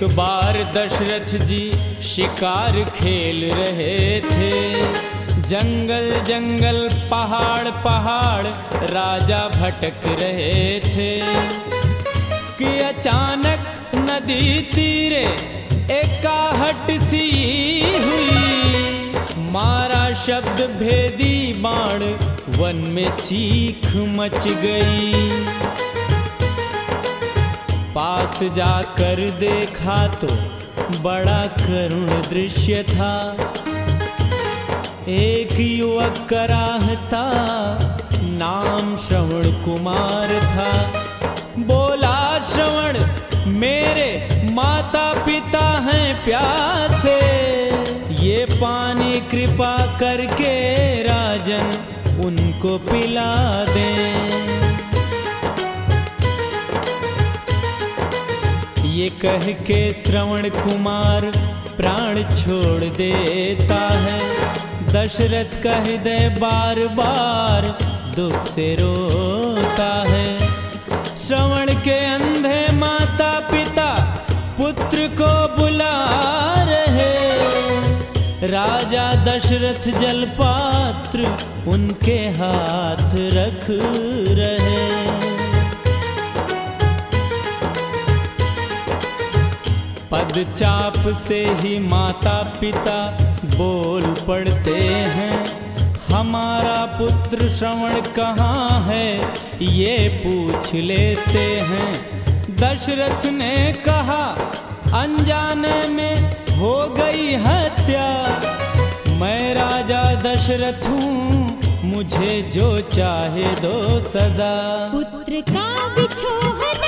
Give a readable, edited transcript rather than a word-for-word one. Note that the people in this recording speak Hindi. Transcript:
एक बार दशरथ जी शिकार खेल रहे थे। जंगल जंगल पहाड़ पहाड़ राजा भटक रहे थे कि अचानक नदी तीरे एक आहट सी हुई। मारा शब्द भेदी बाण वन में चीख मच गई। पास जाकर देखा तो बड़ा करुण दृश्य था। एक युवक कराहता नाम श्रवण कुमार था। बोला श्रवण मेरे माता पिता हैं प्यासे, ये पानी कृपा करके राजन उनको पिला दें। ये कह के श्रवण कुमार प्राण छोड़ देता है। दशरथ का हृदय बार बार दुख से रोता है। श्रवण के अंधे माता पिता पुत्र को बुला रहे। राजा दशरथ जलपात्र उनके हाथ रख रहे। पदचाप से ही माता पिता बोल पड़ते हैं, हमारा पुत्र श्रवण कहाँ है ये पूछ लेते हैं। दशरथ ने कहा अनजाने में हो गई हत्या, मैं राजा दशरथ हूँ मुझे जो चाहे दो सजा। पुत्र का बिछोह